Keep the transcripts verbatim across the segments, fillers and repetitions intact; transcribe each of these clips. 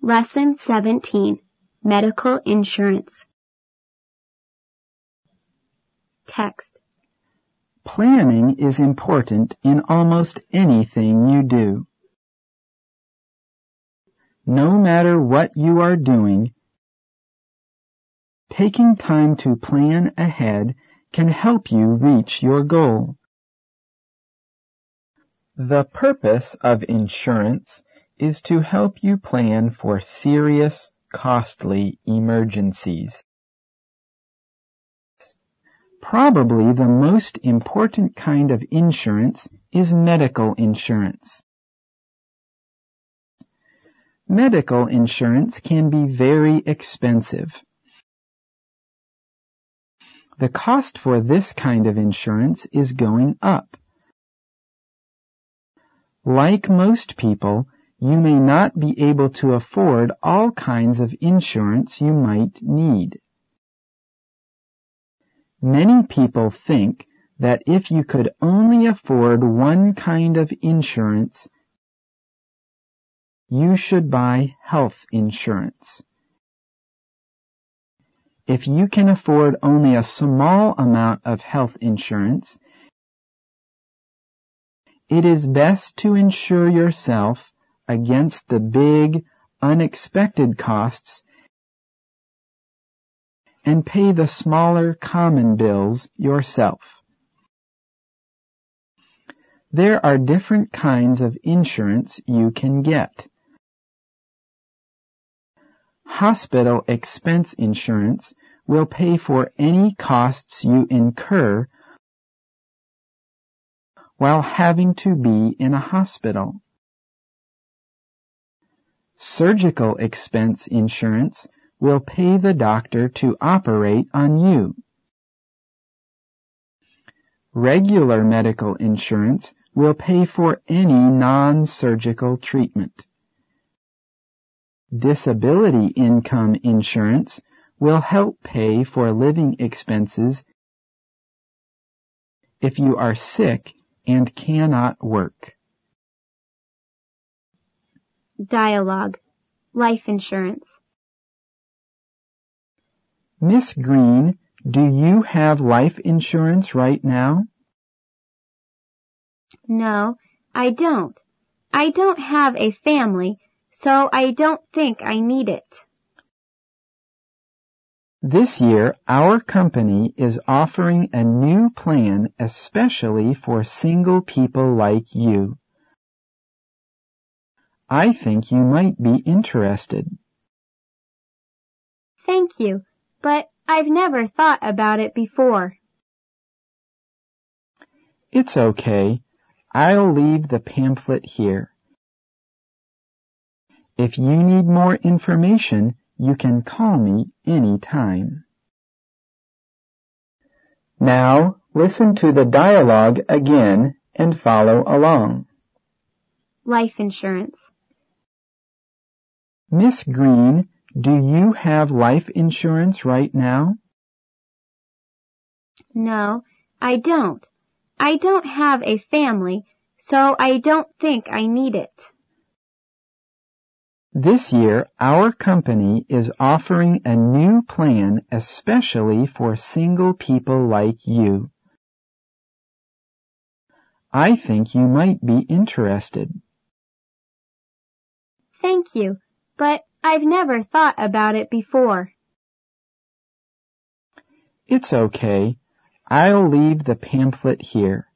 Lesson seventeen. Medical Insurance. Text. Planning is important in almost anything you do. No matter what you are doing, taking time to plan ahead can help you reach your goal. The purpose of insurance is to help you plan for serious, costly emergencies. Probably the most important kind of insurance is medical insurance. Medical insurance can be very expensive. The cost for this kind of insurance is going up. Like most people, you may not be able to afford all kinds of insurance you might need. Many people think that if you could only afford one kind of insurance, you should buy health insurance. If you can afford only a small amount of health insurance, it is best to insure yourself against the big, unexpected costs and pay the smaller common bills yourself. There are different kinds of insurance you can get. Hospital expense insurance will pay for any costs you incur while having to be in a hospital. Surgical expense insurance will pay the doctor to operate on you. Regular medical insurance will pay for any non-surgical treatment. Disability income insurance will help pay for living expenses if you are sick and cannot work. Dialogue. Life insurance. Miss Green, do you have life insurance right now? No, I don't. I don't have a family, so I don't think I need it. This year, our company is offering a new plan especially for single people like you. I think you might be interested. Thank you, but I've never thought about it before. It's okay. I'll leave the pamphlet here. If you need more information, you can call me any time. Now, listen to the dialogue again and follow along. Life insurance. Miss Green, do you have life insurance right now? No, I don't. I don't have a family, so I don't think I need it. This year, our company is offering a new plan especially for single people like you. I think you might be interested. Thank you, but I've never thought about it before. It's okay. I'll leave the pamphlet here.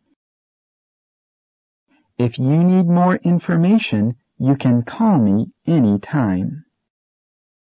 If you need more information, you can call me any time.